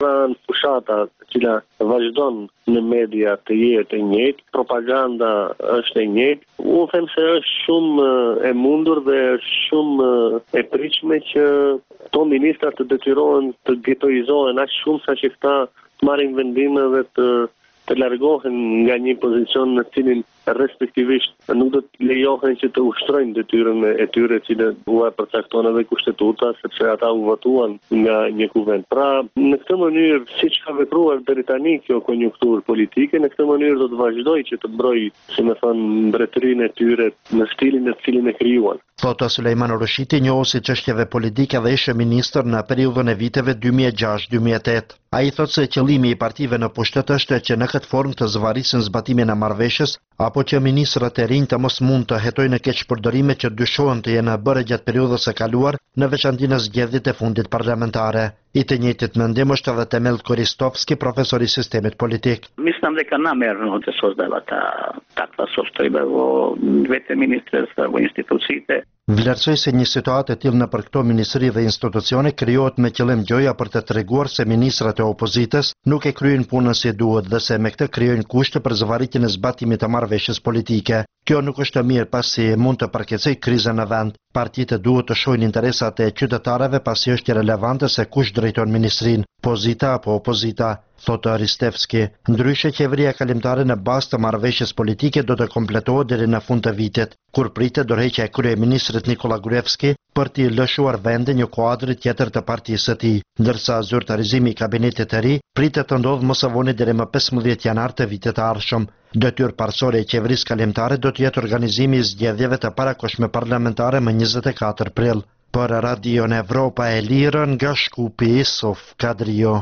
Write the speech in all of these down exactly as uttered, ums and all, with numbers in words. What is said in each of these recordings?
Në fushata e cila vazhdon në media të jetë e njëjtë, propaganda është e njëjtë. Unë them se është shumë e mundur dhe është shumë e pritshme që to ministrat të detyrohen të getoizohen aq shumë sa që këta të marrin vendime dhe të të largohen nga një pozicion në cilin respektivisht nuk do të lejohen që të ushtrojnë detyrën e tyre e cilën u përcakton edhe kushtetuta, sepse ata u votuan nga një kuvend. Pra, në këtë mënyrë, siç ka vepruar deri tani kjo konjunkturë politike, në këtë mënyrë do të vazhdojë që të mbrojë, si më thon, mbretërinë e tyre në stilin në cilin e krijuan. Thotë Sulejman Roshiti, njohuesi çështjeve politike dhe ishte ministër në periudhën e viteve dy mijë e gjashtë deri dy mijë e tetë. Ai thotë se qëllimi i partive në pushtet është që në këtë formë të zvarrisin zbatimin e marrëveshjes apo që ministrat e rinj të mos mund të hetojnë në keqpërdorime që dyshohen të jenë bërë gjatë periudhës së kaluar në veçantë në zgjedhjet e fundit parlamentare. I të njëjtit mendim është edhe Temel Koristovski, profesor i sistemit politik. Mislim дека намерно се создава та таква состојба во двете министерства, во институциите. Vlerësoj se një situatë e tillë nëpër këto ministri dhe institucione krijohet me qëllim gjoja për të treguar se ministrat e opozitës nuk e kryejnë punën si duhet dhe se me këtë krijojnë kushte për zvarritjen e zbatimit të marrëveshjes politike. Kjo nuk është e mirë pasi mund të përkeçësoj krizën në vend. Partitë duhet të shohin interesat e qytetarëve pasi është relevante se kush drejton ministrinë, pozita apo opozita, thotë Ristevski. Ndryshe, qeveria kalimtare në bazë të marrëveshjes politike do të kompletohet deri në fund të vitit, kur pritet dorëheqja e kryeministrit Nikola Gruevski për t'i lëshuar vendin një kuadri tjetër të partisë së tij, ndërsa zyrtarizimi i kabinetit të ri pritet të ndodhë më së voni deri më pesëmbëdhjetë janar të vitit të ardhshëm. Detyrë parsorë e qeverisë kalimtare do të jetë organizimi i zgjedhjeve të parakohshme parlamentare më njëzet e katër prill. Për Radion Evropa e Lirë nga Shkupi, Sof Kadrio.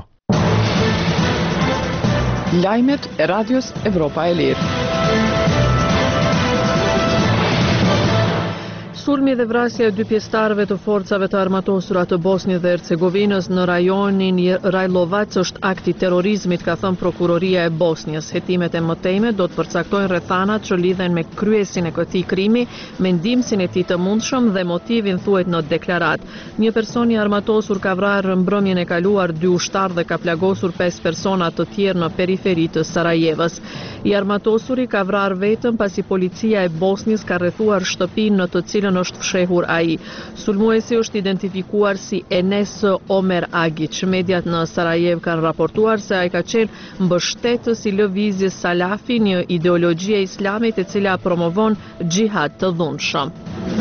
Lajmet e Radios Evropa e Lirë. Sulmi dhe vrasja e dy pjesëtarëve të forcave të armatosura të Bosnjës dhe Hercegovinës në rajonin Rajlovac është akt i terrorizmit, ka thënë prokuroria e Bosnjës. Hetimet e mëtejme do të përcaktojnë rrethanat që lidhen me kryesin e këtij krimi, mendimsin e tij të mundshëm dhe motivin, thuhet në deklarat. Një person i armatosur ka vrarë mbrëmjen e kaluar dy ushtarë dhe ka plagosur pesë persona të tjerë në periferi të Sarajevës. I armatosuri ka vrarë vetëm pasi policia e Bosnjës ka rrethuar shtëpinë në të cilën është fshehur ai. Sulmuesi është identifikuar si Enes Omer Agic. Mediat në Sarajev kanë raportuar se ai ka qenë mbështetës i lëvizjes Salafi, një ideologji e islamit e cila promovon xhihad të dhunshëm.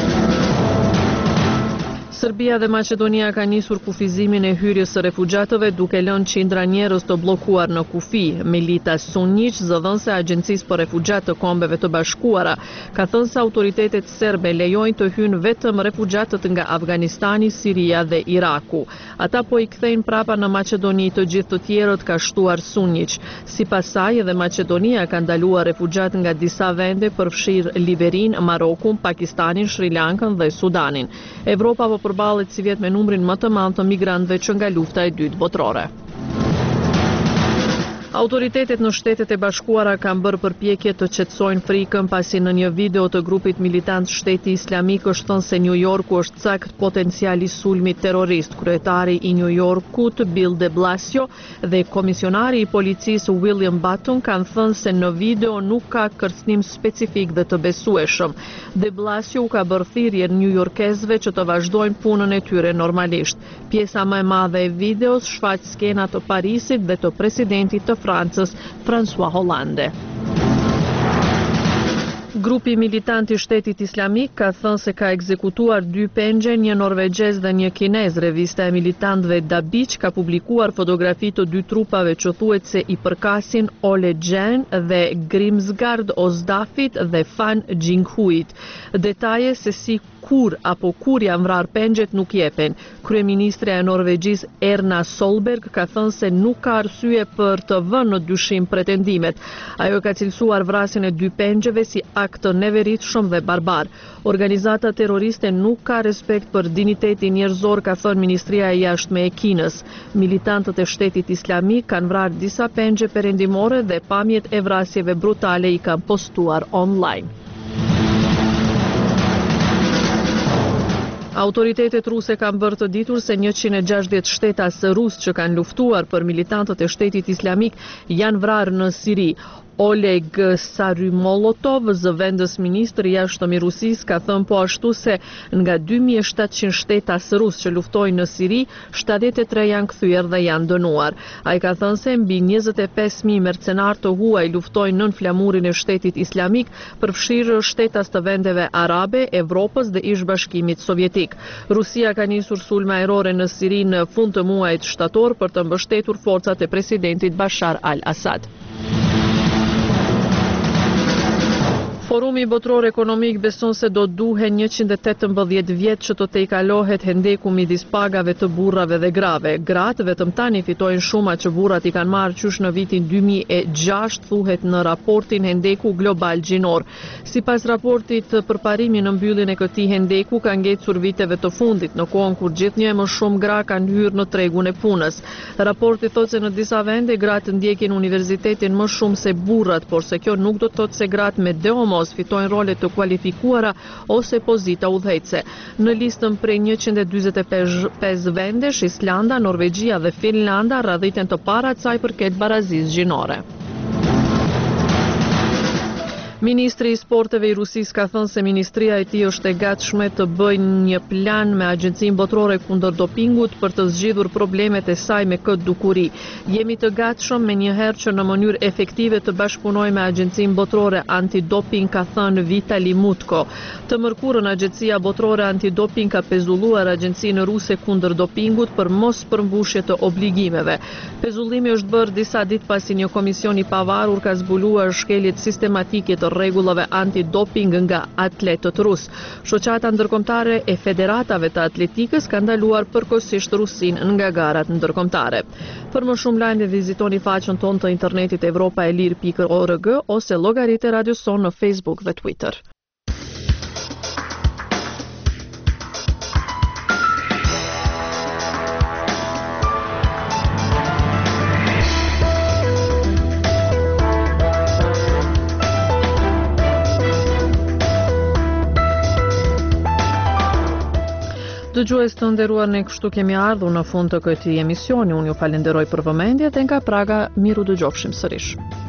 Serbia dhe Maqedonia ka nisur kufizimin e hyrjes së refugjatëve duke lënë qindra njerëz të bllokuar në kufi. Melita Sunjic, zëdhënëse e Agjencisë për Refugjat të Kombeve të Bashkuara, ka thënë se autoritetet serbe lejojnë të hyjnë vetëm refugjatët nga Afganistani, Siria dhe Iraku. Ata po i kthejnë prapa në Maqedoni të gjithë të tjerët, ka shtuar Sunjic. Sipas saj, edhe Maqedonia ka ndaluar refugjat nga disa vende, përfshirë Liberinë, Marokun, Pakistanin, Sri Lankën dhe Sudanin. Evropa po përballet si vjet me numrin më të madh të migrantëve që nga lufta e dytë botërore. Autoritetet në Shtetet e Bashkuara kanë bërë përpjekje të qetësojnë frikën pasi në një video të grupit militant Shteti Islamik është thënë se New Yorku është cakt potenciali sulmit terrorist. Kryetari i New Yorkut Bill de Blasio dhe komisionari i policisë William Button kanë thënë se në video nuk ka kërcënim specifik dhe të besueshëm. De Blasio u ka bërë thirrje newyorkezëve që të vazhdojnë punën e tyre normalisht. Pjesa më e madhe e videos shfaq skena të Parisit dhe të presidentit të Francës, François Hollande. Grupi militant i Shtetit Islamik ka thënë se ka ekzekutuar dy pengje, një norvegjez dhe një kinez. Revista e militantëve Dabiq ka publikuar fotografi të dy trupave që thuhet se i përkasin Ole Gjen dhe Grimsgard Ozdafit dhe Fan Gjinghuit. Detaje se si kur apo kur janë vrarë pengjet nuk jepen. Kryeministre e Norvegjisë Erna Solberg ka thënë se nuk ka arsye për të vënë në dyshim pretendimet. Ajo ka cilësuar vrasjen e dy pengjeve si akt të neveritshëm dhe barbar. Organizata terroriste nuk ka respekt për dinitetin njerëzor, ka thënë Ministria e Jashtme e Kinës. Militantët e Shtetit Islamik kanë vrarë disa pengje perëndimore dhe pamjet e vrasjeve brutale i kanë postuar online. Autoritetet ruse kanë bërë të ditur se njëqind e gjashtëdhjetë shtetas rusë që kanë luftuar për militantët e Shtetit Islamik janë vrarë në Siri. Oleg Sarymolotov, zëvendës ministër i jashtëm i Rusisë, ka thënë po ashtu se nga dy mijë e shtatëqind shtetas rusë që luftojnë në Siri, shtatëdhjetë e tre janë kthyer dhe janë dënuar. Ai ka thënë se mbi njëzet e pesë mijë mercenar të huaj luftojnë nën flamurin e Shtetit Islamik, përfshirë shtetas të vendeve arabe, Evropës dhe ish Bashkimit Sovjetik. Rusia ka nisur sulme ajrore në Siri në fund të muajit shtator për të mbështetur forcat e presidentit Bashar al-Assad. Forumi Botëror Ekonomik beson se do duhen njëqind e tetëmbëdhjetë vjet që të tejkalohet hendeku midis pagave të burrave dhe grave. Gratë vetëm tani fitojnë shuma që burrat i kanë marrë qysh në vitin dy mijë e gjashtë, thuhet në raportin Hendeku Global Gjinor. Sipas raportit, përparimi në mbylljen e këtij hendeku ka ngecur viteve të fundit, në kohën kur gjithnjë më shumë gra kanë hyrë në tregun e punës. Raporti thotë se në disa vende gratë ndjekin universitetin më shumë se burrat, por se kjo nuk do të thotë se gratë me deomos fitojnë role të kualifikuara ose pozita udhëheqëse. Në listën prej njëqind e dyzet e pesë vendesh, Islanda, Norvegjia dhe Finlanda radhiten të parat sa i përket barazisë gjinore. Ministri i sporteve i Rusisë ka thënë se ministria e tij është e gatshme të bëjë një plan me Agjencinë Botërore kundër dopingut për të zgjidhur problemet e saj me këtë dukuri. Jemi të gatshëm menjëherë që në mënyrë efektive të bashkëpunojmë me Agjencinë Botërore Antidoping, ka thënë Vitali Mutko. Të mërkurën Agjencia Botërore Antidoping ka pezulluar Agjencinë Ruse kundër dopingut për mos përmbushje të obligimeve. Pezullimi është bërë disa ditë pasi një komision i pavarur ka zbuluar shkeljet sistematike të rregullave antidoping nga atletët rusë. Shoqata ndërkombëtare e federatave të atletikës ka ndaluar përkohësisht Rusinë nga garat ndërkombëtare. Për më shumë lajme vizitoni faqen tonë të internetit evropa e lirë pikë org ose llogaritë e Radio Son në Facebook dhe Twitter. Dëgjues të nderuar, ne kështu kemi ardhur në fund të këtij emisioni. Unë ju falenderoj për vëmendjen dhe nga Praga miru dëgjofshim sërish.